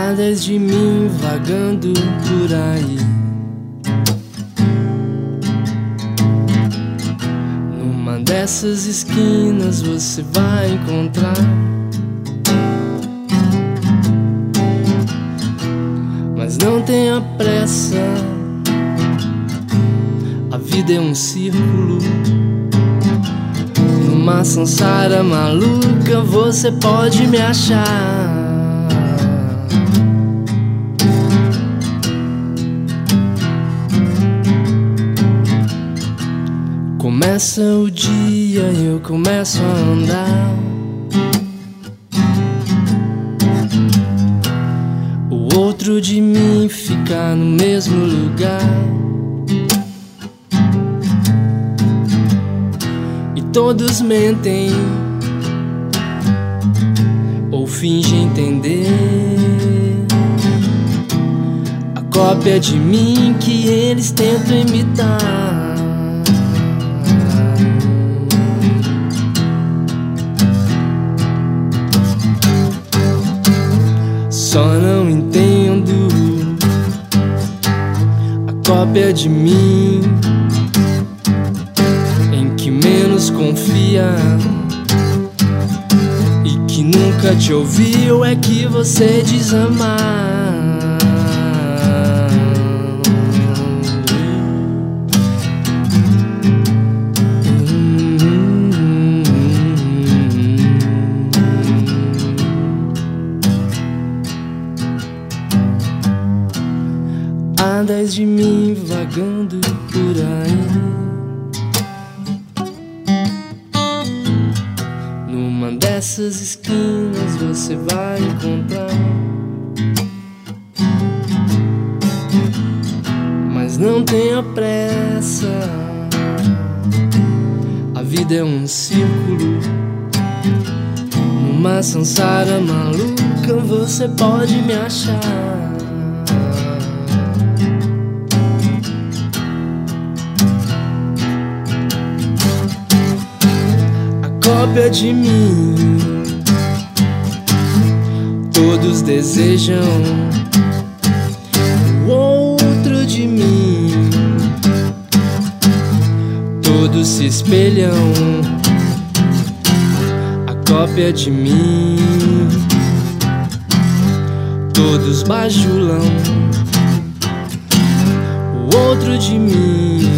Hadas de mim vagando por aí, numa dessas esquinas você vai encontrar. Mas não tenha pressa, a vida é um círculo. Numa sansara maluca você pode me achar. Começa o dia e eu começo a andar. O outro de mim fica no mesmo lugar. E todos mentem ou fingem entender a cópia de mim que eles tentam imitar. Só não entendo a cópia de mim em que menos confia e que nunca te ouviu é que você diz amar. Hadas de mim vagando por aí, numa dessas esquinas você vai encontrar. Mas não tenha pressa, a vida é um círculo. Numa sansara maluca você pode me achar. Cópia de mim, todos desejam o outro de mim, todos se espelham. A cópia de mim, todos bajulam o outro de mim,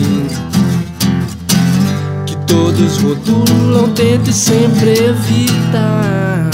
todos rotulam, tento sempre evitar.